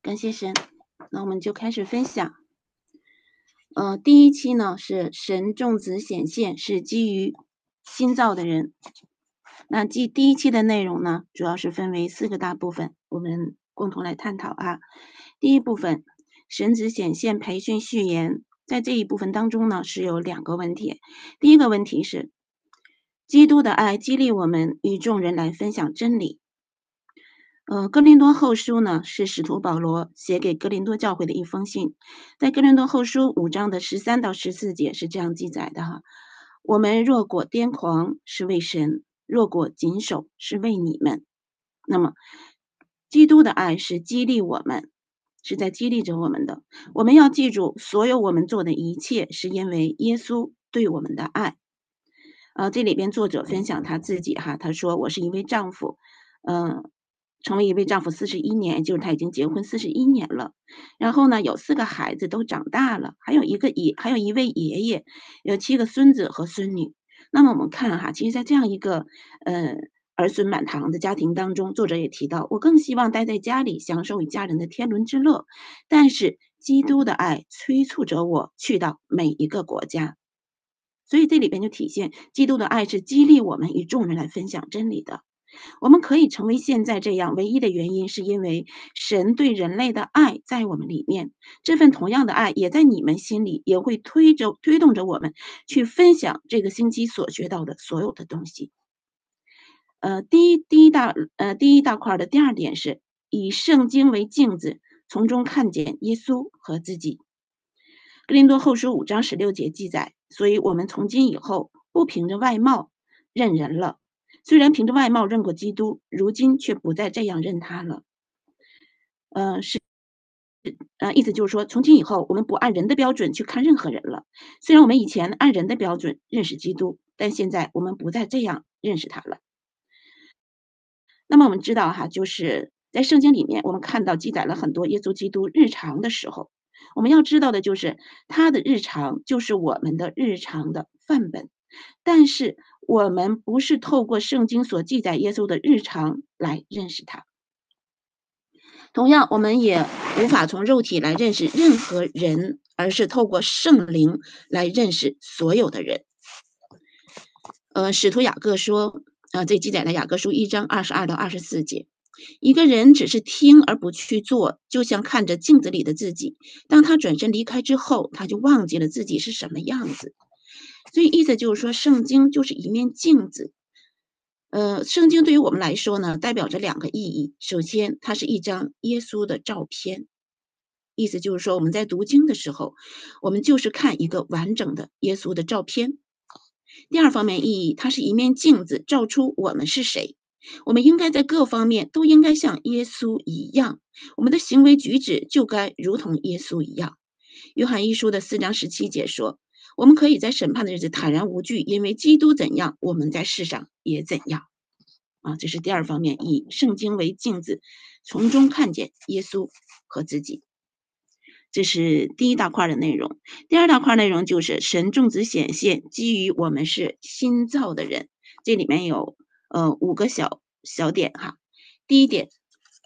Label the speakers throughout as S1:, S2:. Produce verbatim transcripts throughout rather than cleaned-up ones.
S1: 感谢神。那我们就开始分享。呃，第一期呢是神众子显现是基于新造的人。那第第一期的内容呢，主要是分为四个大部分，我们共同来探讨啊。第一部分，神子显现培训序言，在这一部分当中呢是有两个问题。第一个问题是，基督的爱激励我们与众人来分享真理。呃，哥林多后书呢是使徒保罗写给哥林多教会的一封信，在哥林多后书五章的十三到十四节是这样记载的哈：我们若果癫狂是为神，若果谨守是为你们。那么，基督的爱是激励我们，是在激励着我们的。我们要记住，所有我们做的一切是因为耶稣对我们的爱。呃，这里边作者分享他自己哈，他说我是一位丈夫，嗯、呃。成为一位丈夫四十一年，就是他已经结婚四十一年了。然后呢，有四个孩子都长大了，还有一个爷，还有一位爷爷，有七个孙子和孙女。那么我们看哈，其实，在这样一个呃儿孙满堂的家庭当中，作者也提到，我更希望待在家里，享受与家人的天伦之乐。但是，基督的爱催促着我去到每一个国家。所以这里边就体现基督的爱是激励我们与众人来分享真理的。我们可以成为现在这样，唯一的原因是因为神对人类的爱在我们里面，这份同样的爱也在你们心里，也会推着推动着我们去分享这个星期所学到的所有的东西。呃，第一第一大呃第一大块的第二点是以圣经为镜子，从中看见耶稣和自己。哥林多后书五章十六节记载，所以我们从今以后不凭着外貌认人了。虽然凭着外貌认过基督，如今却不再这样认他了。呃，是，呃，意思就是说，从今以后，我们不按人的标准去看任何人了。虽然我们以前按人的标准认识基督，但现在我们不再这样认识他了。那么我们知道哈，就是在圣经里面，我们看到记载了很多耶稣基督日常的时候，我们要知道的就是他的日常就是我们的日常的范本。但是我们不是透过圣经所记载耶稣的日常来认识他。同样，我们也无法从肉体来认识任何人，而是透过圣灵来认识所有的人。呃，使徒雅各说，呃，这记载了雅各书一章二十二到二十四节。一个人只是听而不去做，就像看着镜子里的自己，当他转身离开之后，他就忘记了自己是什么样子。所以意思就是说，圣经就是一面镜子。呃，圣经对于我们来说呢，代表着两个意义。首先，它是一张耶稣的照片，意思就是说，我们在读经的时候，我们就是看一个完整的耶稣的照片。第二方面意义，它是一面镜子，照出我们是谁。我们应该在各方面都应该像耶稣一样，我们的行为举止就该如同耶稣一样。约翰一书的四章十七节说，我们可以在审判的日子坦然无惧，因为基督怎样，我们在世上也怎样。啊，这是第二方面，以圣经为镜子，从中看见耶稣和自己。这是第一大块的内容。第二大块内容就是神众子显现，基于我们是新造的人。这里面有呃五个小小点哈。第一点，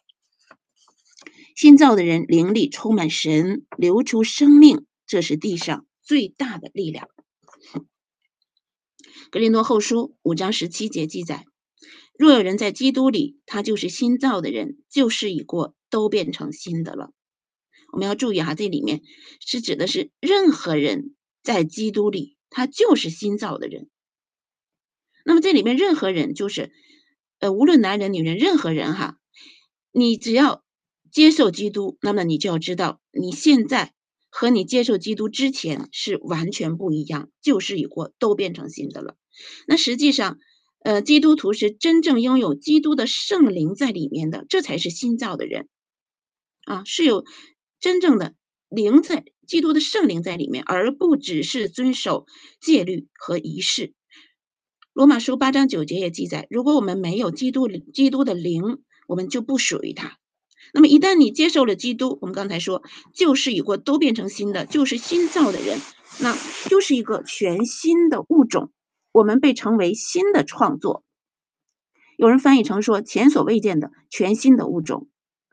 S1: 新造的人灵里充满神，流出生命，这是地上最大的力量。格林多后书五章十七节记载，若有人在基督里，他就是新造的人，旧事已过，都变成新的了。我们要注意哈，这里面是指的是任何人在基督里，他就是新造的人。那么这里面任何人就是呃，无论男人女人，任何人哈，你只要接受基督，那么你就要知道你现在和你接受基督之前是完全不一样，旧事已过，都变成新的了。那实际上呃，基督徒是真正拥有基督的圣灵在里面的，这才是新造的人啊，是有真正的灵在，基督的圣灵在里面，而不只是遵守戒律和仪式。罗马书八章九节也记载，如果我们没有基督基督的灵，我们就不属于他。那么一旦你接受了基督，我们刚才说旧事已过，都变成新的，就是新造的人，那就是一个全新的物种，我们被称为新的创作。有人翻译成说前所未见的全新的物种。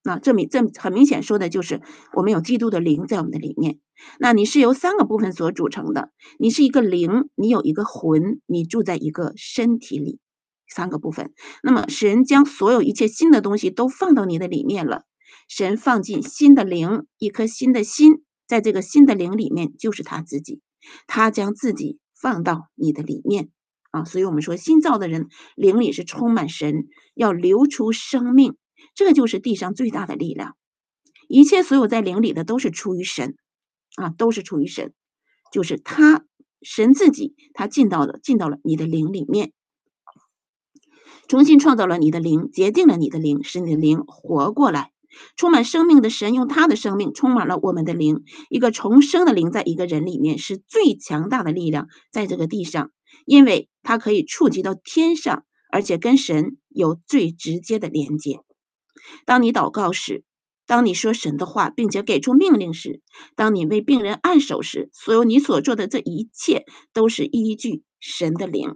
S1: 那这明这很明显说的就是我们有基督的灵在我们的里面。那你是由三个部分所组成的，你是一个灵，你有一个魂，你住在一个身体里，三个部分。那么神将所有一切新的东西都放到你的里面了，神放进新的灵，一颗新的心，在这个新的灵里面就是他自己，他将自己放到你的里面啊。所以我们说新造的人灵里是充满神，要流出生命，这就是地上最大的力量。一切所有在灵里的都是出于神啊，都是出于神，就是他神自己，他进到了进到了你的灵里面，重新创造了你的灵，洁净了你的灵，使你的灵活过来。充满生命的神用他的生命充满了我们的灵，一个重生的灵在一个人里面是最强大的力量在这个地上，因为它可以触及到天上，而且跟神有最直接的连接。当你祷告时，当你说神的话并且给出命令时，当你为病人按手时，所有你所做的这一切都是依据神的灵。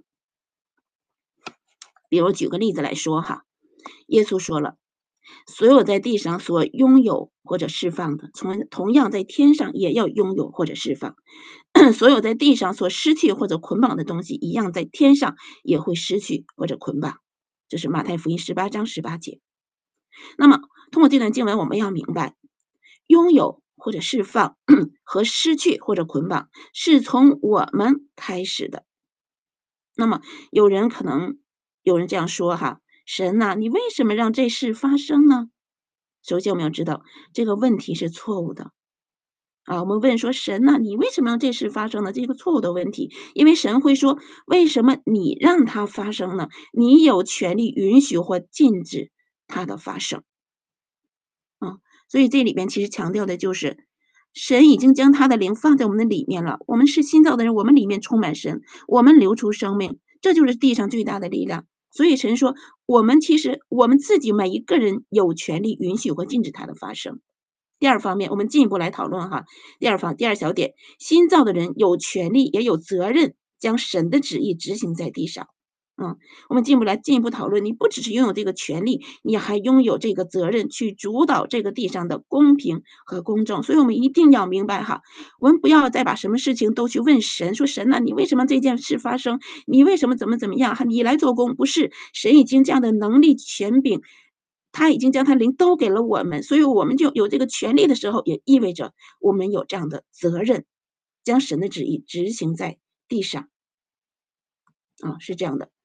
S1: 比如举个例子来说哈，耶稣说了，所有在地上所拥有或者释放的，从同样在天上也要拥有或者释放。所有在地上所失去或者捆绑的东西，一样在天上也会失去或者捆绑。这是马太福音十八章十八节。那么通过这段经文，我们要明白，拥有或者释放和失去或者捆绑是从我们开始的。那么有人可能有人这样说哈，神呐、啊，你为什么让这事发生呢？首先我们要知道这个问题是错误的啊。我们问说神呐、啊，你为什么让这事发生呢？这个错误的问题，因为神会说为什么你让它发生呢？你有权利允许或禁止它的发生啊。所以这里边其实强调的就是神已经将他的灵放在我们的里面了，我们是新造的人，我们里面充满神，我们流出生命，这就是地上最大的力量。所以神说我们其实我们自己每一个人有权利允许或禁止它的发生。第二方面，我们进一步来讨论哈。第二方第二小点，新造的人有权利也有责任将神的旨意执行在地上。嗯，我们进一步来进一步讨论，你不只是拥有这个权利，你还拥有这个责任去主导这个地上的公平和公正。所以我们一定要明白哈，我们不要再把什么事情都去问神，说神呢、啊，你为什么这件事发生？你为什么怎么怎么样？你来做工，不是神已经这样的能力权柄，他已经将他灵都给了我们，所以我们就有这个权利的时候，也意味着我们有这样的责任，将神的旨意执行在地上。啊，是这样的。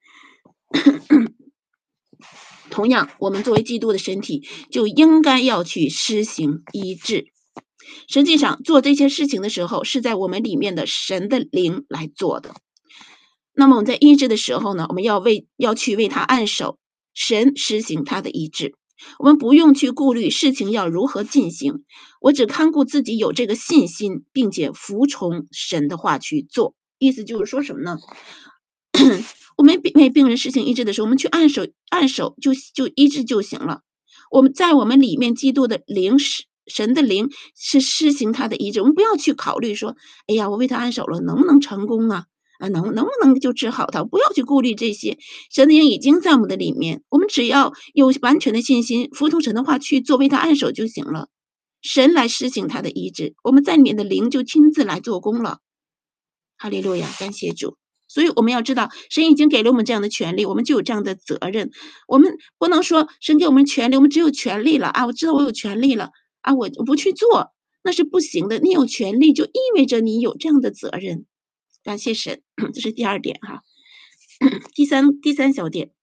S1: 同样，我们作为基督的身体，就应该要去施行医治。实际上，做这些事情的时候，是在我们里面的神的灵来做的。那么我们在医治的时候呢，我们要为要去为他按手，神施行他的医治。我们不用去顾虑事情要如何进行，我只看顾自己有这个信心，并且服从神的话去做。意思就是说什么呢？我们为病人实行医治的时候，我们去按手按手就就医治就行了。我们在我们里面基督的灵是神的灵是施行他的医治，我们不要去考虑说，哎呀，我为他按手了，能不能成功啊？啊，能能不能就治好他？不要去顾虑这些，神的灵已经在我们的里面，我们只要有完全的信心，服从神的话去做，为他按手就行了。神来施行他的医治，我们在里面的灵就亲自来做工了。哈利路亚，感谢主。所以我们要知道，神已经给了我们这样的权利，我们就有这样的责任。我们不能说神给我们权利，我们只有权利了啊！我知道我有权利了啊，我不去做那是不行的。你有权利就意味着你有这样的责任。感谢神，这是第二点哈。第三第三小点，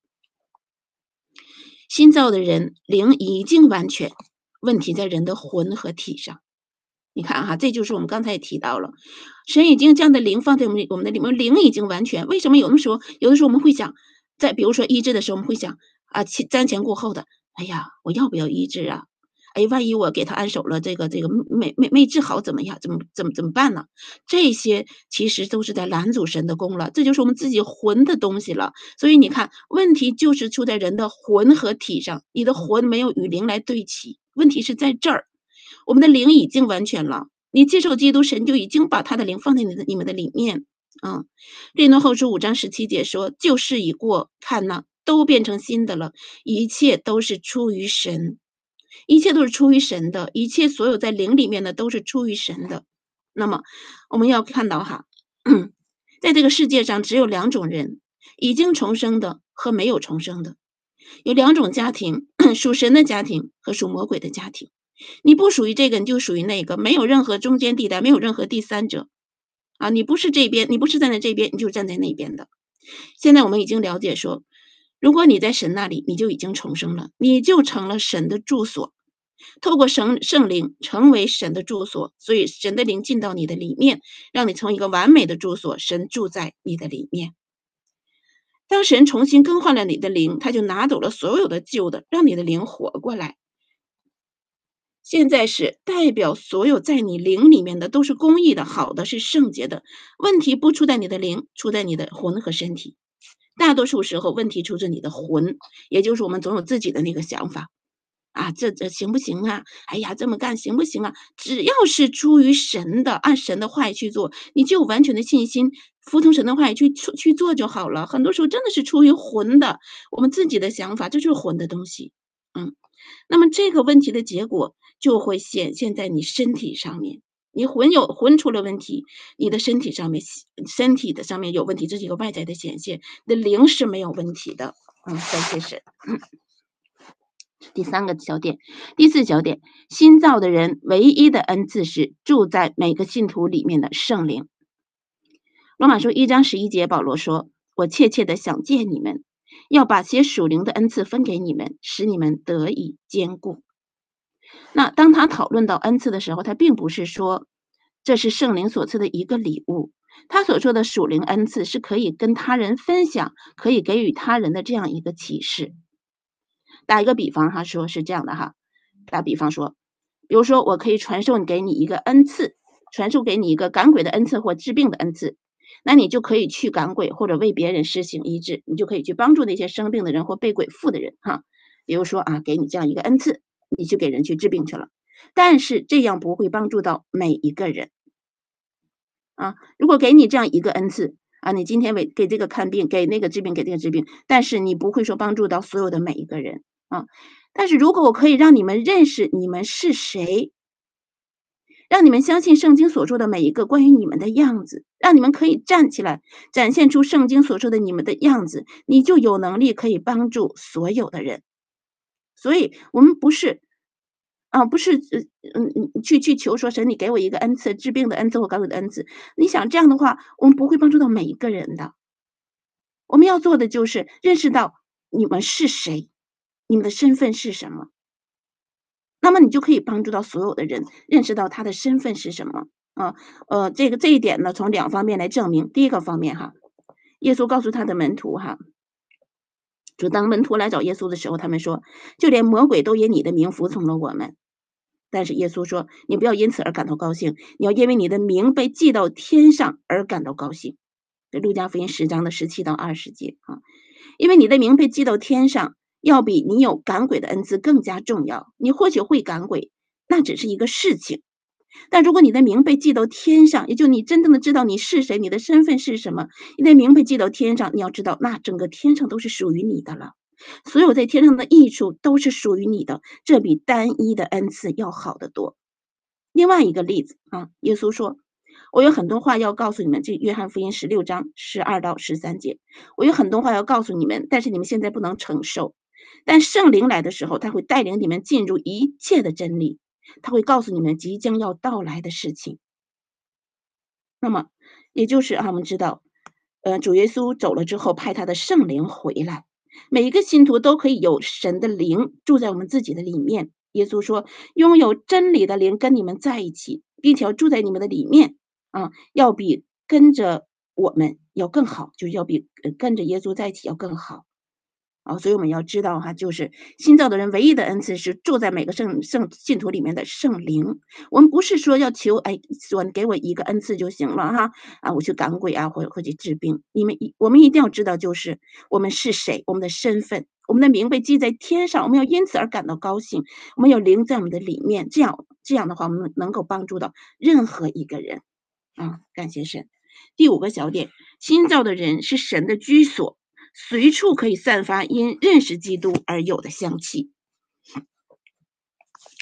S1: 新造的人灵已经完全，问题在人的魂和体上。你看哈，这就是我们刚才也提到了，神已经将的灵放在我们我们的里面，灵已经完全。为什么有的时候，有的时候我们会想，在比如说医治的时候，我们会想啊，瞻前顾后的，哎呀，我要不要医治啊？哎，万一我给他按手了，这个这个没没没治好，怎么样？怎么怎么怎么办呢？这些其实都是在拦阻神的功了，这就是我们自己魂的东西了。所以你看，问题就是出在人的魂和体上，你的魂没有与灵来对齐，问题是在这儿。我们的灵已经完全了，你接受基督，神就已经把他的灵放在你的你们的里面啊。列诺后书五章十七节说，旧事已过，看哪，都变成新的了，一切都是出于神。 一切都是出于神的，一切所有在灵里面的都是出于神的。那么我们要看到哈，在这个世界上只有两种人，已经重生的和没有重生的。有两种家庭，属神的家庭和属魔鬼的家庭。你不属于这个，你就属于那个，没有任何中间地带，没有任何第三者啊！你不是这边，你不是站在这边，你就站在那边的。现在我们已经了解说，如果你在神那里，你就已经重生了，你就成了神的住所，透过圣圣灵成为神的住所，所以神的灵进到你的里面，让你成为一个完美的住所，神住在你的里面。当神重新更换了你的灵，他就拿走了所有的旧的，让你的灵活过来。现在是代表所有在你灵里面的都是公义的、好的，是圣洁的。问题不出在你的灵，出在你的魂和身体。大多数时候问题出自你的魂，也就是我们总有自己的那个想法啊，这这行不行啊？哎呀，这么干行不行啊？只要是出于神的，按神的话语去做，你就有完全的信心，服从神的话语去去做就好了。很多时候真的是出于魂的，我们自己的想法，这就是魂的东西。嗯，那么这个问题的结果就会显现在你身体上面。你魂有魂出了问题，你的身体上面身体的上面有问题，这是一个外在的显现。你的灵是没有问题的。嗯，感谢神。嗯。第三个小点，第四小点，新造的人唯一的恩赐是住在每个信徒里面的圣灵。罗马书一章十一节，保罗说：“我切切的想见你们，要把些属灵的恩赐分给你们，使你们得以坚固。”那当他讨论到恩赐的时候，他并不是说这是圣灵所赐的一个礼物，他所说的属灵恩赐是可以跟他人分享，可以给予他人的这样一个启示。打一个比方哈，说是这样的哈，打比方说，比如说我可以传授给你一个恩赐，传授给你一个赶鬼的恩赐或治病的恩赐，那你就可以去赶鬼或者为别人施行医治，你就可以去帮助那些生病的人或被鬼附的人哈。比如说啊，给你这样一个恩赐，你去给人去治病去了，但是这样不会帮助到每一个人啊。如果给你这样一个恩赐啊，你今天为给这个看病，给那个治病，给这个治病，但是你不会说帮助到所有的每一个人。啊，但是如果我可以让你们认识你们是谁，让你们相信圣经所说的每一个关于你们的样子，让你们可以站起来展现出圣经所说的你们的样子，你就有能力可以帮助所有的人。所以我们不是啊，不是嗯嗯去去求说神你给我一个恩赐，治病的恩赐或赶鬼的恩赐，你想这样的话我们不会帮助到每一个人的。我们要做的就是认识到你们是谁，你们的身份是什么，那么你就可以帮助到所有的人认识到他的身份是什么啊。呃，这个这一点呢，从两方面来证明。第一个方面哈，耶稣告诉他的门徒哈，就当门徒来找耶稣的时候，他们说，就连魔鬼都因你的名服从了我们。但是耶稣说，你不要因此而感到高兴，你要因为你的名被记到天上而感到高兴。这路加福音十章的十七到二十节啊，因为你的名被记到天上，要比你有赶鬼的恩赐更加重要。你或许会赶鬼，那只是一个事情，但如果你的名被记到天上，也就你真正的知道你是谁，你的身份是什么，你的名被记到天上，你要知道那整个天上都是属于你的了，所有在天上的益处都是属于你的，这比单一的恩赐要好得多。另外一个例子啊，耶稣说，我有很多话要告诉你们，这约翰福音十六章十二到十三节，我有很多话要告诉你们，但是你们现在不能承受。但圣灵来的时候，他会带领你们进入一切的真理，他会告诉你们即将要到来的事情。那么也就是啊，我们知道呃，主耶稣走了之后派他的圣灵回来，每一个信徒都可以有神的灵住在我们自己的里面。耶稣说，拥有真理的灵跟你们在一起，并且要住在你们的里面啊，要比跟着我们要更好，就是要比跟着耶稣在一起要更好啊。所以我们要知道哈，就是新造的人唯一的恩赐是住在每个圣圣信徒里面的圣灵。我们不是说要求哎，说你给我一个恩赐就行了哈啊，我去赶鬼啊，或者或去治病。你们我们一定要知道，就是我们是谁，我们的身份，我们的名被记在天上，我们要因此而感到高兴。我们有灵在我们的里面，这样这样的话，我们能够帮助到任何一个人啊。感谢神。第五个小点，新造的人是神的居所，随处可以散发因认识基督而有的香气。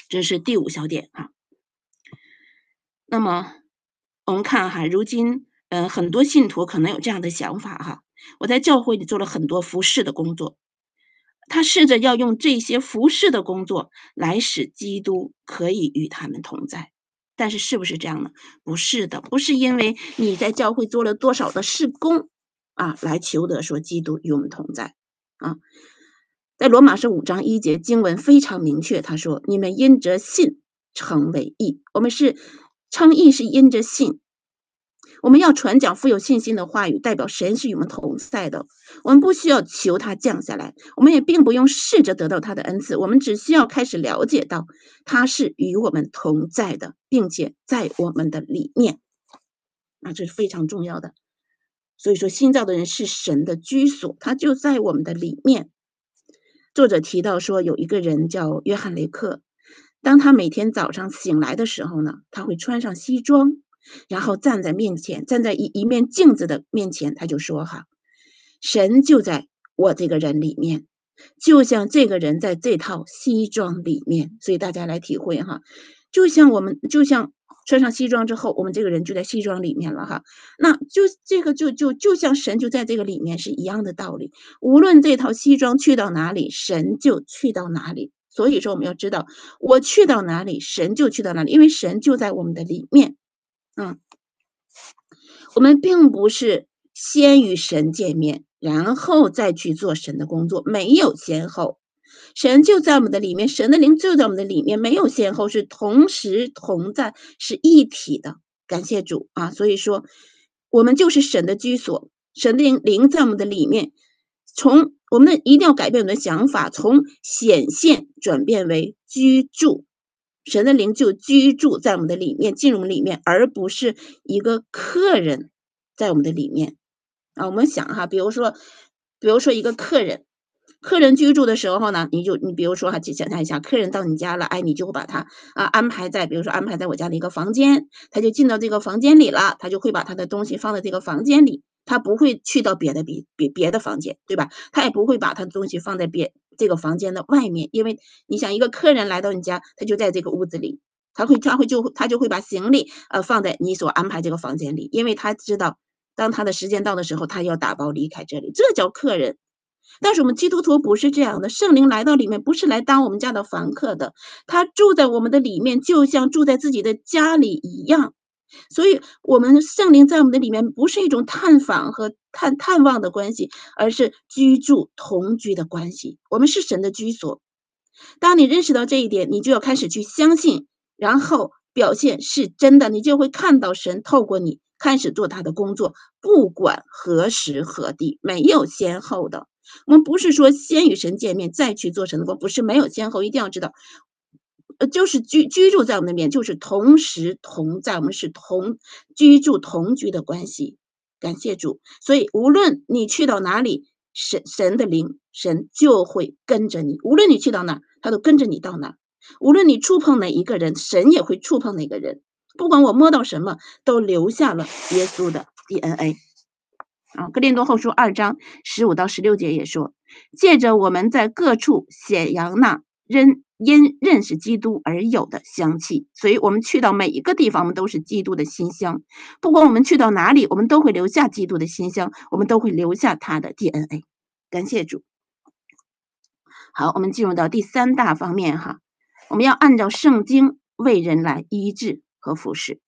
S1: 这是第五小点啊。那么我们看哈，如今呃很多信徒可能有这样的想法哈，我在教会里做了很多服侍的工作，他试着要用这些服侍的工作来使基督可以与他们同在。但是是不是这样呢？不是的，不是因为你在教会做了多少的事工啊，来求得说基督与我们同在啊。在罗马书五章一节经文非常明确，他说：“你们因着信成为义。”我们是称义是因着信。我们要传讲富有信心的话语，代表神是与我们同在的。我们不需要求他降下来，我们也并不用试着得到他的恩赐，我们只需要开始了解到他是与我们同在的，并且在我们的里面啊，这是非常重要的。所以说新造的人是神的居所，他就在我们的里面。作者提到说有一个人叫约翰雷克，当他每天早上醒来的时候呢，他会穿上西装，然后站在面前，站在一一面镜子的面前，他就说哈，神就在我这个人里面，就像这个人在这套西装里面。所以大家来体会哈，就像我们就像穿上西装之后，我们这个人就在西装里面了哈。那就这个就就就像神就在这个里面是一样的道理。无论这套西装去到哪里，神就去到哪里。所以说我们要知道，我去到哪里，神就去到哪里，因为神就在我们的里面。嗯，我们并不是先与神见面，然后再去做神的工作，没有先后。神就在我们的里面，神的灵就在我们的里面，没有先后，是同时同在，是一体的。感谢主啊！所以说，我们就是神的居所，神的灵灵在我们的里面。从我们的一定要改变我们的想法，从显现转变为居住。神的灵就居住在我们的里面，进入我们里面，而不是一个客人在我们的里面啊。我们想哈，比如说，比如说一个客人，客人居住的时候呢，你就你比如说哈，想象一下，客人到你家了，哎，你就会把他啊安排在，比如说安排在我家的一个房间，他就进到这个房间里了，他就会把他的东西放在这个房间里，他不会去到别的别别别的房间，对吧？他也不会把他的东西放在别这个房间的外面，因为你想一个客人来到你家，他就在这个屋子里，他会他会就他就会把行李呃放在你所安排这个房间里，因为他知道当他的时间到的时候，他要打包离开这里，这叫客人。但是我们基督徒不是这样的，圣灵来到里面不是来当我们家的房客的，他住在我们的里面，就像住在自己的家里一样。所以我们圣灵在我们的里面不是一种探访和探探望的关系，而是居住同居的关系。我们是神的居所。当你认识到这一点，你就要开始去相信，然后表现是真的，你就会看到神透过你开始做他的工作，不管何时何地，没有先后的。我们不是说先与神见面再去做神的工，不是没有先后，一定要知道呃，就是居居住在我们那边，就是同时同在，我们是同居住同居的关系。感谢主，所以无论你去到哪里，神神的灵，神就会跟着你。无论你去到哪，他都跟着你到哪。无论你触碰哪一个人，神也会触碰哪个人。不管我摸到什么，都留下了耶稣的 D N A。啊，哥林多后书二章十五到十六节也说，借着我们在各处显扬那认因认识基督而有的香气，所以我们去到每一个地方，我们都是基督的馨香。不管我们去到哪里，我们都会留下基督的馨香，我们都会留下他的 D N A。感谢主。好，我们进入到第三大方面哈，我们要按照圣经为人来医治和服侍。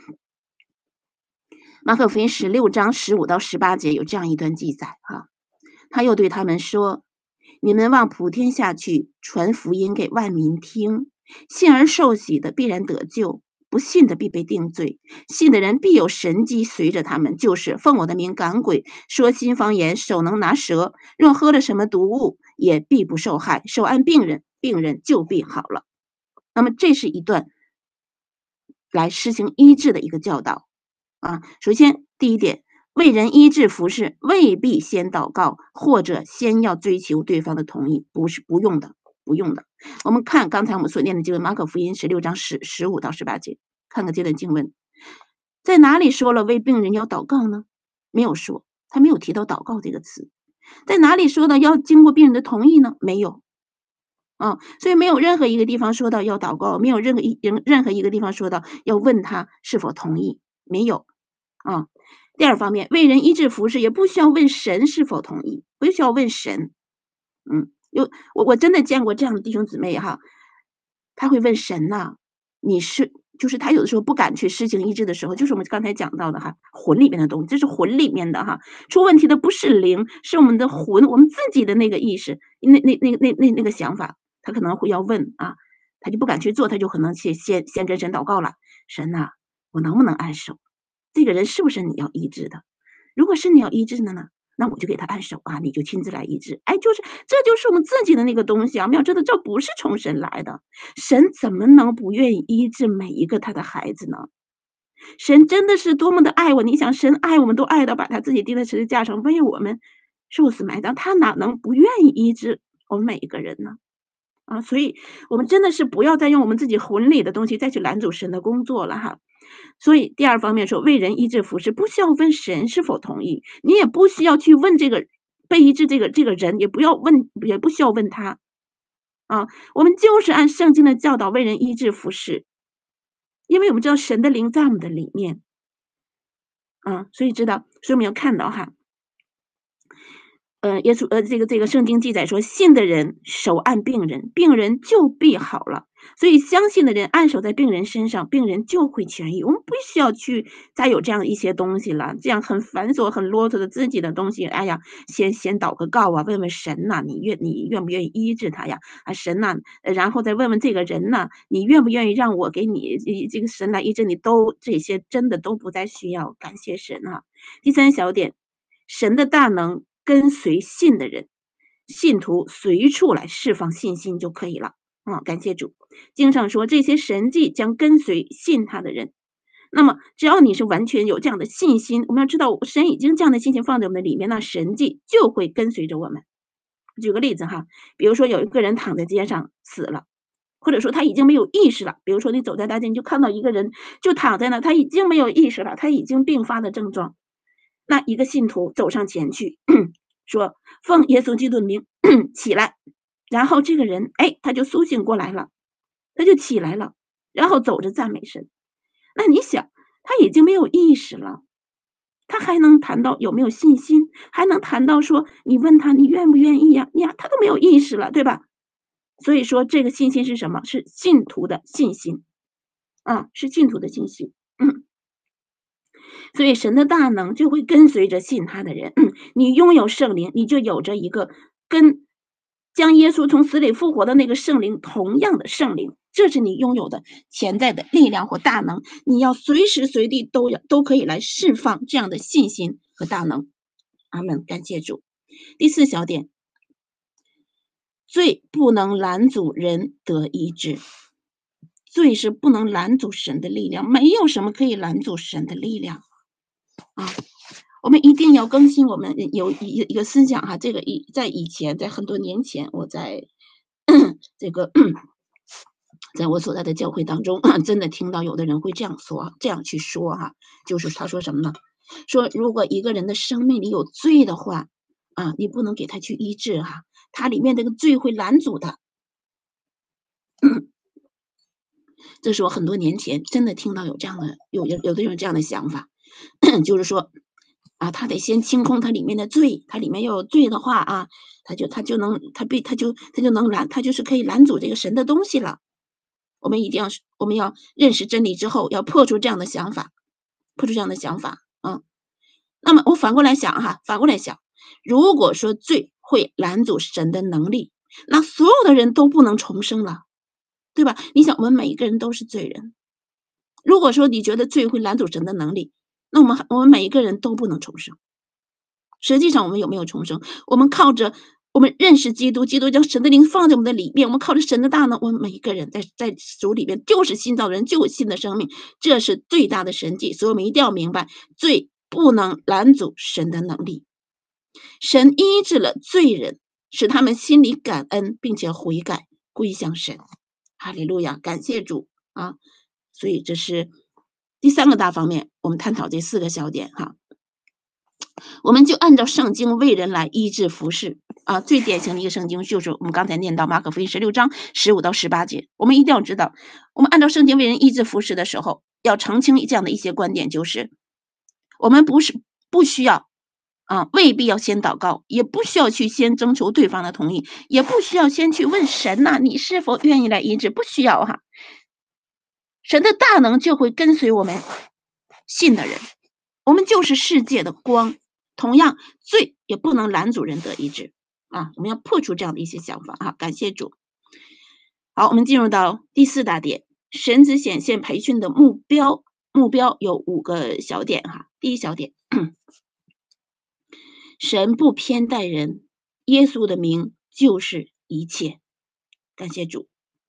S1: 马可福音十六章十五到十八节有这样一段记载哈，他又对他们说，你们往普天下去，传福音给万民听，信而受洗的必然得救，不信的必被定罪，信的人必有神迹随着他们，就是奉我的名赶鬼，说新方言，手能拿蛇，若喝了什么毒物，也必不受害，手按病人，病人就必好了。那么这是一段来实行医治的一个教导啊。首先第一点，为人医治服侍未必先祷告，或者先要追求对方的同意，不是不用的，不用的。我们看刚才我们所念的经文，马可福音十六章十十五到十八节，看看这段经文，在哪里说了为病人要祷告呢？没有说，他没有提到祷告这个词。在哪里说的要经过病人的同意呢？没有。 啊，所以没有任何一个地方说到要祷告，没有任何一任何一个地方说到要问他是否同意，没有啊。第二方面，为人医治服侍也不需要问神是否同意，不需要问神。嗯，有我我真的见过这样的弟兄姊妹哈，他会问神呐、你是就是他有的时候不敢去施行医治的时候，就是我们刚才讲到的哈，魂里面的东西，这是魂里面的哈，出问题的不是灵，是我们的魂，我们自己的那个意识，那那那那那那个想法，他可能会要问啊，他就不敢去做，他就可能先先先跟神祷告了，神呐、我能不能按手？这个人是不是你要医治的？如果是你要医治的呢，那我就给他按手啊，你就亲自来医治。哎，就是这就是我们自己的那个东西啊！我们要知道，这不是从神来的，神怎么能不愿意医治每一个他的孩子呢？神真的是多么的爱我！你想，神爱我们都爱到把他自己钉在十字架上，为我们受死埋葬，他哪能不愿意医治我们每一个人呢？啊，所以我们真的是不要再用我们自己魂里的东西再去拦阻神的工作了哈。所以第二方面说，为人医治服侍，不需要问神是否同意，你也不需要去问这个被医治这个这个人，也不要问，也不需要问他啊。我们就是按圣经的教导为人医治服侍，因为我们知道神的灵在我们的里面啊，所以知道，所以我们要看到哈。呃，耶稣呃，这个这个圣经记载说，信的人手按病人，病人就必好了。所以相信的人按手在病人身上，病人就会痊愈。我们不需要去再有这样一些东西了，这样很繁琐、很啰嗦的自己的东西。哎呀，先先祷个告啊，问问神呐、你愿你愿不愿意医治他呀？啊，神呐、呃然后再问问这个人呐、你愿不愿意让我给你这这个神来医治你？都这些真的都不再需要，感谢神啊。第三小点，神的大能跟随信的人，信徒随处来释放信心就可以了啊！感谢主。经上说，这些神迹将跟随信他的人。那么，只要你是完全有这样的信心，我们要知道，神已经这样的信心放在我们的里面，那神迹就会跟随着我们。举个例子哈，比如说有一个人躺在街上死了，或者说他已经没有意识了。比如说你走在大街，你就看到一个人就躺在那，他已经没有意识了，他已经病发的症状。那一个信徒走上前去说：奉耶稣基督的名起来。然后这个人哎，他就苏醒过来了，他就起来了，然后走着赞美神。那你想，他已经没有意识了，他还能谈到有没有信心，还能谈到说你问他你愿不愿意呀、呀，他都没有意识了，对吧？所以说这个信心是什么？是信徒的信心啊，是信徒的信心。嗯所以神的大能就会跟随着信他的人。你拥有圣灵，你就有着一个跟将耶稣从死里复活的那个圣灵同样的圣灵，这是你拥有的潜在的力量或大能。你要随时随地都要都可以来释放这样的信心和大能。阿门，感谢主。第四小点，罪不能拦阻人得医治。罪是不能拦阻神的力量，没有什么可以拦阻神的力量啊！我们一定要更新我们有一一个思想哈。这个以在以前，在很多年前，我在这个在我所在的教会当中，真的听到有的人会这样说，这样去说哈，就是他说什么呢？说如果一个人的生命里有罪的话，啊，你不能给他去医治哈，他里面这个罪会拦阻他。这是我很多年前真的听到有这样的有有有的人有这样的想法，就是说啊，他得先清空他里面的罪，他里面要有罪的话啊，他就他就能他被他就他就能拦，他就是可以拦阻这个神的东西了。我们一定要我们要认识真理之后，要破除这样的想法，破除这样的想法啊。那么我反过来想哈，反过来想，如果说罪会拦阻神的能力，那所有的人都不能重生了。对吧？你想，我们每一个人都是罪人。如果说你觉得罪会拦阻神的能力，那我们我们每一个人都不能重生。实际上，我们有没有重生？我们靠着我们认识基督，基督将神的灵放在我们的里面，我们靠着神的大能，我们每一个人在在主里面就是新造的人，就有新的生命，这是最大的神迹。所以我们一定要明白，罪不能拦阻神的能力。神医治了罪人，使他们心里感恩，并且悔改归向神。哈利路亚，感谢主啊！所以这是第三个大方面，我们探讨这四个小点哈。我们就按照圣经为人来医治服侍啊，最典型的一个圣经就是我们刚才念到马可福音十六章十五到十八节。我们一定要知道，我们按照圣经为人医治服侍的时候，要澄清这样的一些观点，就是我们不是不需要啊，未必要先祷告，也不需要去先征求对方的同意，也不需要先去问神呐、啊，你是否愿意来医治？不需要哈，神的大能就会跟随我们信的人，我们就是世界的光。同样，罪也不能拦阻人得医治啊！我们要破除这样的一些想法啊！感谢主。好，我们进入到第四大点，神子显现培训的目标，目标有五个小点哈。第一小点，神不偏待人，耶稣的名就是一切。感谢主。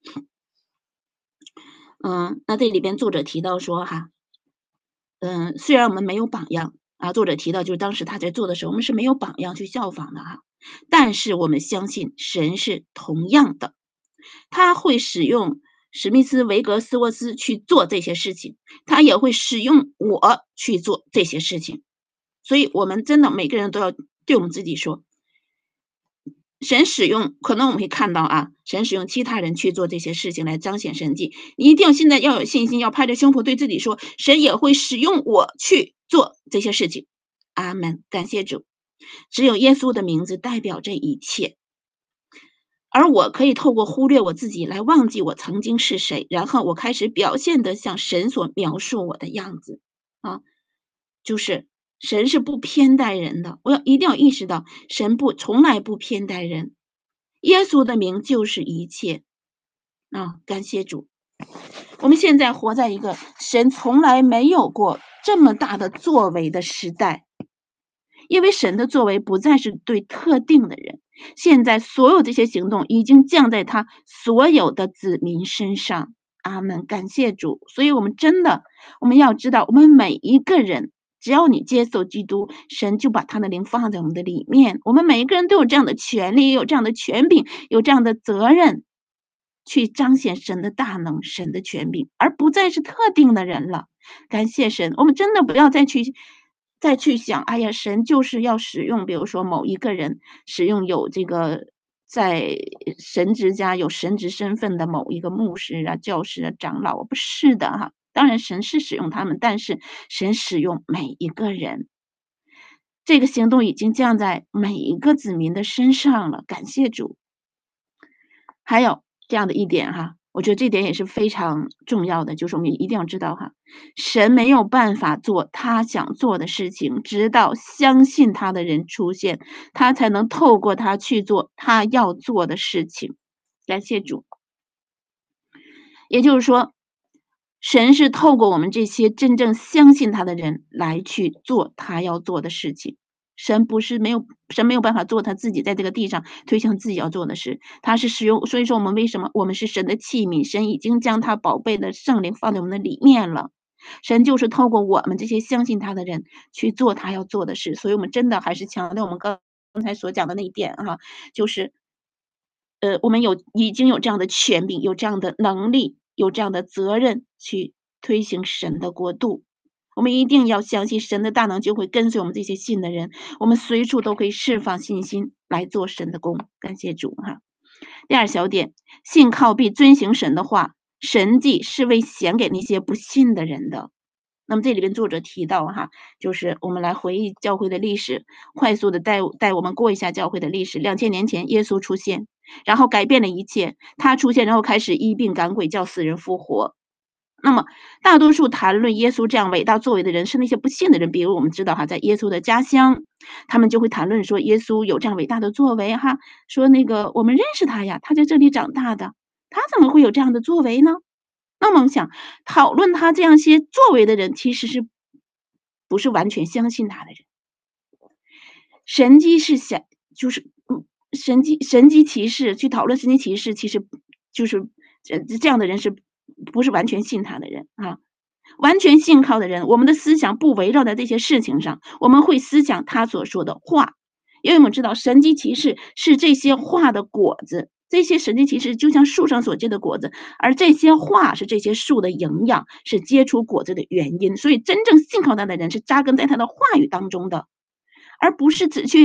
S1: 嗯，那这里边作者提到说哈，嗯，虽然我们没有榜样。啊，作者提到，就是当时他在做的时候，我们是没有榜样去效仿的哈。但是我们相信神是同样的，他会使用史密斯维格斯沃斯去做这些事情，他也会使用我去做这些事情。所以我们真的每个人都要对我们自己说，神使用，可能我们会看到啊，神使用其他人去做这些事情来彰显神迹。你一定要现在要有信心，要拍着胸脯对自己说，神也会使用我去做这些事情。阿门，感谢主。只有耶稣的名字代表这一切，而我可以透过忽略我自己来忘记我曾经是谁，然后我开始表现得像神所描述我的样子啊，就是神是不偏待人的，我要一定要意识到，神不从来不偏待人，耶稣的名就是一切啊！感谢主，我们现在活在一个神从来没有过这么大的作为的时代，因为神的作为不再是对特定的人，现在所有这些行动已经降在他所有的子民身上。阿门，感谢主。所以我们真的，我们要知道，我们每一个人，只要你接受基督，神就把他的灵放在我们的里面。我们每一个人都有这样的权利，也有这样的权柄，有这样的责任，去彰显神的大能，神的权柄，而不再是特定的人了。感谢神，我们真的不要再去再去想，哎呀，神就是要使用，比如说某一个人，使用有这个在神职家有神职身份的某一个牧师啊、教师啊、长老，不是的哈。当然神是使用他们，但是神使用每一个人，这个行动已经降在每一个子民的身上了。感谢主。还有这样的一点哈，我觉得这点也是非常重要的，就是我们一定要知道哈，神没有办法做他想做的事情，直到相信他的人出现，他才能透过他去做他要做的事情。感谢主。也就是说，神是透过我们这些真正相信他的人来去做他要做的事情。神不是没有，神没有办法做他自己在这个地上推行自己要做的事，他是使用，所以说我们为什么我们是神的器皿，神已经将他宝贝的圣灵放在我们的里面了，神就是透过我们这些相信他的人去做他要做的事。所以我们真的还是强调我们刚才所讲的那一点哈，就是呃，我们有已经有这样的权柄，有这样的能力，有这样的责任去推行神的国度。我们一定要相信神的大能就会跟随我们这些信的人，我们随处都可以释放信心来做神的工。感谢主哈。第二小点，信靠必遵行神的话，神迹是为显给那些不信的人的。那么这里边作者提到哈，就是我们来回忆教会的历史，快速的带带我们过一下教会的历史。两千年前耶稣出现，然后改变了一切，他出现然后开始医病赶鬼，叫死人复活。那么大多数谈论耶稣这样伟大作为的人是那些不信的人，比如我们知道哈，在耶稣的家乡，他们就会谈论说耶稣有这样伟大的作为哈，说那个我们认识他呀，他在这里长大的，他怎么会有这样的作为呢？那么我们想讨论他这样些作为的人，其实是不是完全相信他的人？神迹是想就是嗯，神迹神迹骑士去讨论神迹骑士，其实就是呃这样的人是不是完全信他的人啊？完全信靠的人，我们的思想不围绕在这些事情上，我们会思想他所说的话，因为我们知道神迹骑士是这些话的果子。这些神迹骑士就像树上所结的果子，而这些话是这些树的营养，是结出果子的原因。所以真正信靠他的人是扎根在他的话语当中的，而不是只去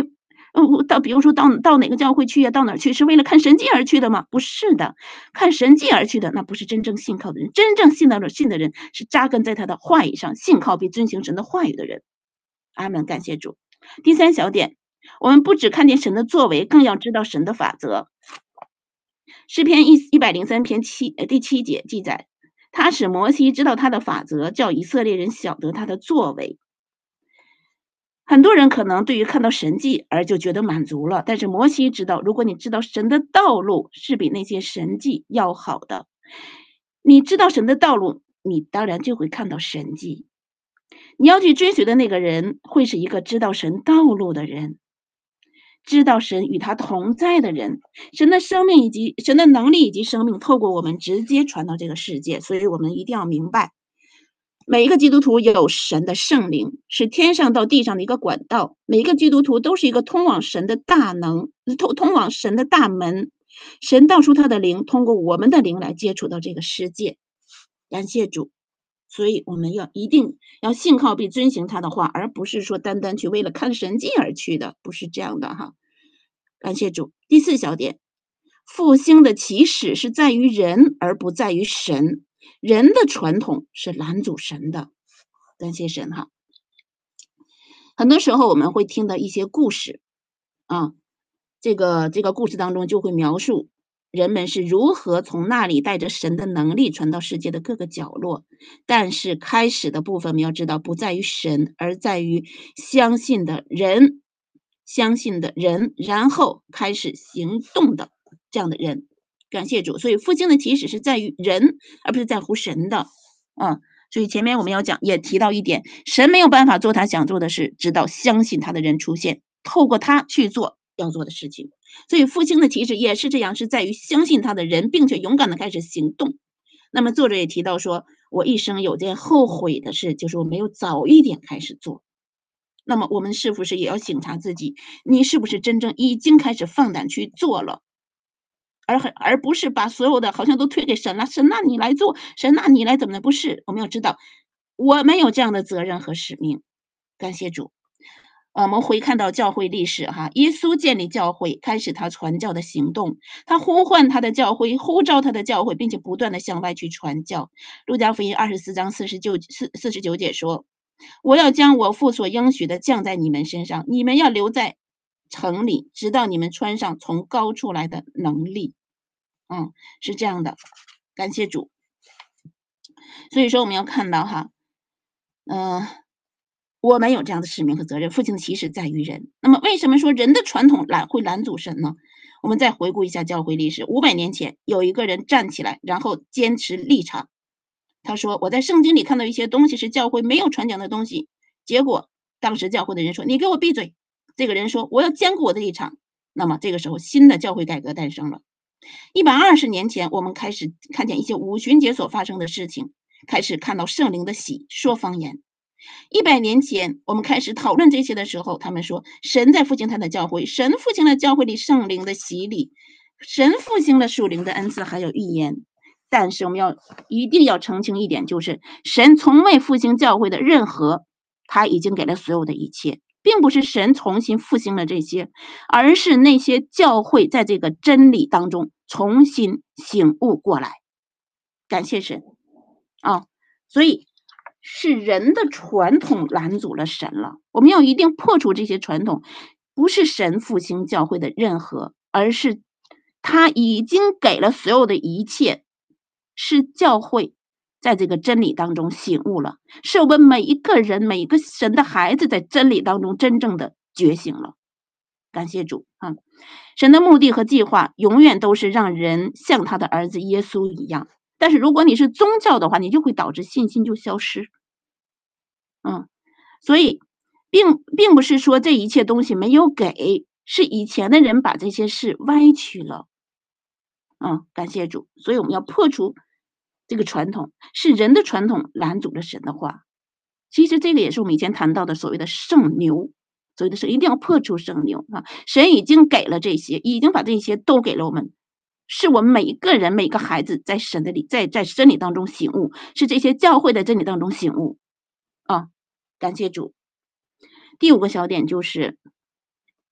S1: 呃，我到比如说到到哪个教会去呀，到哪儿去，是为了看神迹而去的吗？不是的，看神迹而去的，那不是真正信靠的人。真正信到了信的人，是扎根在他的话语上，信靠并遵行神的话语的人。阿们，感谢主。第三小点，我们不只看见神的作为，更要知道神的法则。诗篇一一百零三篇七呃第七节记载，他使摩西知道他的法则，叫以色列人晓得他的作为。很多人可能对于看到神迹而就觉得满足了，但是摩西知道，如果你知道神的道路是比那些神迹要好的，你知道神的道路，你当然就会看到神迹。你要去追随的那个人，会是一个知道神道路的人，知道神与他同在的人，神的生命以及神的能力以及生命透过我们直接传到这个世界。所以我们一定要明白，每一个基督徒有神的圣灵，是天上到地上的一个管道，每一个基督徒都是一个通往神的大能，通通往神的大门。神道出他的灵，通过我们的灵来接触到这个世界。感谢主。所以我们要一定要信靠并遵行他的话，而不是说单单去为了看神迹而去的，不是这样的哈。感谢主。第四小点，复兴的起始是在于人，而不在于神。人的传统是拦阻神的。感谢神哈。很多时候我们会听到一些故事啊，这个这个故事当中就会描述人们是如何从那里带着神的能力传到世界的各个角落。但是开始的部分我们要知道，不在于神，而在于相信的人，相信的人，然后开始行动的这样的人。感谢主。所以复兴的起始是在于人，而不是在乎神的啊。所以前面我们要讲也提到一点，神没有办法做他想做的事，直到相信他的人出现，透过他去做要做的事情。所以复兴的起始也是这样，是在于相信他的人，并且勇敢的开始行动。那么作者也提到说，我一生有件后悔的事，就是我没有早一点开始做。那么我们是不是也要省察自己，你是不是真正已经开始放胆去做了，而而不是把所有的好像都推给神了，神那你来做，神那你来怎么的？不是，我们要知道我们有这样的责任和使命。感谢主。我们回看到教会历史哈，耶稣建立教会，开始他传教的行动，他呼唤他的教会，呼召他的教会，并且不断的向外去传教。路加福音二十四章四十九四四十九节说，我要将我父所应许的降在你们身上，你们要留在城里，直到你们穿上从高处来的能力。嗯，是这样的。感谢主。所以说我们要看到哈，嗯、呃我们有这样的使命和责任，父亲的起始在于人。那么为什么说人的传统拦会拦阻神呢？我们再回顾一下教会历史，五百年前有一个人站起来，然后坚持立场。他说我在圣经里看到一些东西是教会没有传讲的东西，结果当时教会的人说你给我闭嘴。这个人说我要坚固我的立场。那么这个时候新的教会改革诞生了。一百二十年前我们开始看见一些五旬节所发生的事情，开始看到圣灵的喜，说方言。一百年前我们开始讨论这些的时候，他们说神在复兴他的教会，神复兴了教会里圣灵的洗礼，神复兴了属灵的恩赐还有预言。但是我们要一定要澄清一点，就是神从未复兴教会的任何，他已经给了所有的一切，并不是神重新复兴了这些，而是那些教会在这个真理当中重新醒悟过来。感谢神啊！所以是人的传统拦阻了神了，我们要一定破除这些传统，不是神复兴教会的任何，而是他已经给了所有的一切，是教会在这个真理当中醒悟了，是我们每一个人每一个神的孩子在真理当中真正的觉醒了。感谢主啊！神的目的和计划永远都是让人像他的儿子耶稣一样，但是如果你是宗教的话，你就会导致信心就消失。嗯，所以并并不是说这一切东西没有给，是以前的人把这些事歪曲了。嗯，感谢主。所以我们要破除这个传统，是人的传统拦阻了神的话。其实这个也是我们以前谈到的所谓的圣牛，所谓的是一定要破除圣牛啊！神已经给了这些，已经把这些都给了我们，是我们每一个人每一个孩子在神的里，在在真理当中醒悟，是这些教会的真理当中醒悟啊！感谢主。第五个小点就是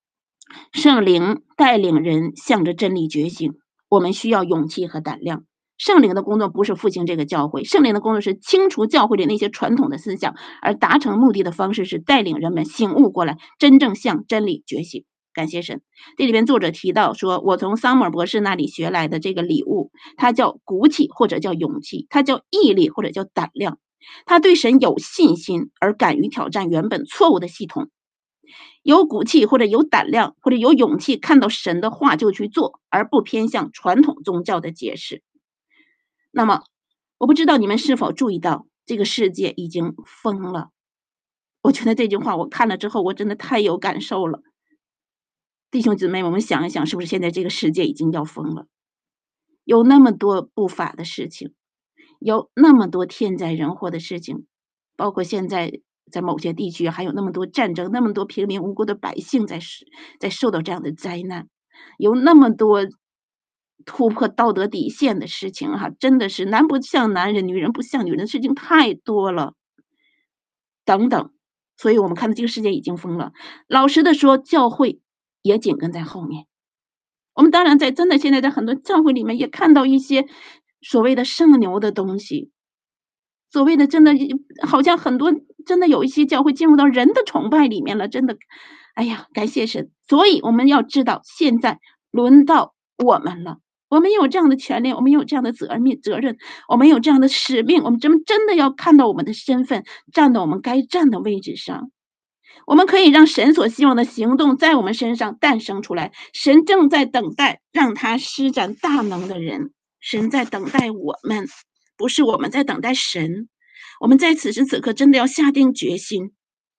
S1: 圣灵带领人向着真理觉醒，我们需要勇气和胆量。圣灵的工作不是复兴这个教会，圣灵的工作是清除教会里那些传统的思想，而达成目的的方式是带领人们醒悟过来，真正向真理觉醒。感谢神。这里边作者提到说，我从桑姆尔博士那里学来的这个礼物，它叫骨气或者叫勇气，它叫毅力或者叫胆量。他对神有信心，而敢于挑战原本错误的系统。有骨气或者有胆量或者有勇气看到神的话就去做，而不偏向传统宗教的解释。那么我不知道你们是否注意到，这个世界已经疯了。我觉得这句话我看了之后，我真的太有感受了。弟兄姊妹，我们想一想，是不是现在这个世界已经要疯了？有那么多不法的事情，有那么多天灾人祸的事情，包括现在在某些地区还有那么多战争，那么多平民无辜的百姓在在受到这样的灾难，有那么多突破道德底线的事情哈，真的是男不像男人，女人不像女人的事情太多了，等等。所以我们看到这个世界已经疯了。老实的说，教会也紧跟在后面。我们当然在真的现在在很多教会里面也看到一些所谓的圣牛的东西，所谓的真的好像很多真的有一些教会进入到人的崇拜里面了，真的，哎呀，感谢神。所以我们要知道，现在轮到我们了，我们有这样的权利，我们有这样的责任责任，我们有这样的使命，我们真真的要看到我们的身份，站到我们该站的位置上。我们可以让神所希望的行动在我们身上诞生出来。神正在等待让他施展大能的人，神在等待我们，不是我们在等待神。我们在此时此刻真的要下定决心。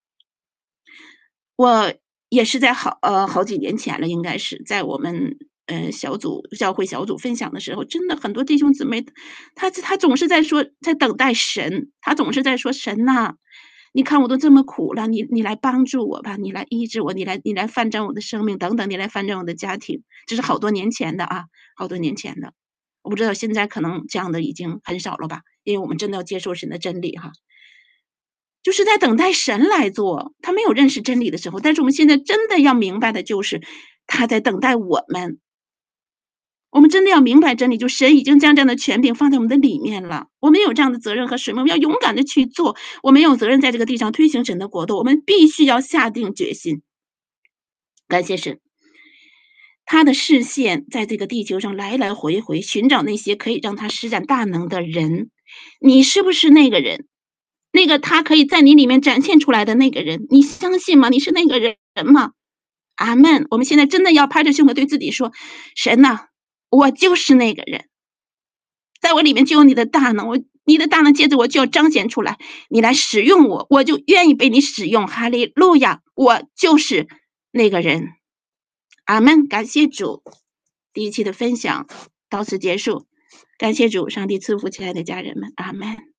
S1: 我也是在好呃好几年前了，应该是在我们呃小组教会小组分享的时候，真的很多弟兄姊妹，他他总是在说在等待神，他总是在说神呐、啊，你看我都这么苦了，你你来帮助我吧，你来医治我，你来你来翻转我的生命等等，你来翻转我的家庭。这是好多年前的啊，好多年前的。我不知道现在可能这样的已经很少了吧，因为我们真的要接受神的真理哈。就是在等待神来做，他没有认识真理的时候，但是我们现在真的要明白的就是他在等待我们。我们真的要明白真理，就神已经将这样的权柄放在我们的里面了，我们有这样的责任和使命，我们要勇敢的去做。我们有责任在这个地上推行神的国度，我们必须要下定决心。感谢神，他的视线在这个地球上来来回回寻找那些可以让他施展大能的人。你是不是那个人？那个他可以在你里面展现出来的那个人，你相信吗？你是那个人吗？阿们。我们现在真的要拍着胸口对自己说，神呐、啊，我就是那个人，在我里面就有你的大能，我你的大能接着我就要彰显出来，你来使用我，我就愿意被你使用。哈利路亚，我就是那个人。阿们。感谢主。第一期的分享到此结束，感谢主，上帝赐福亲爱的家人们。阿们。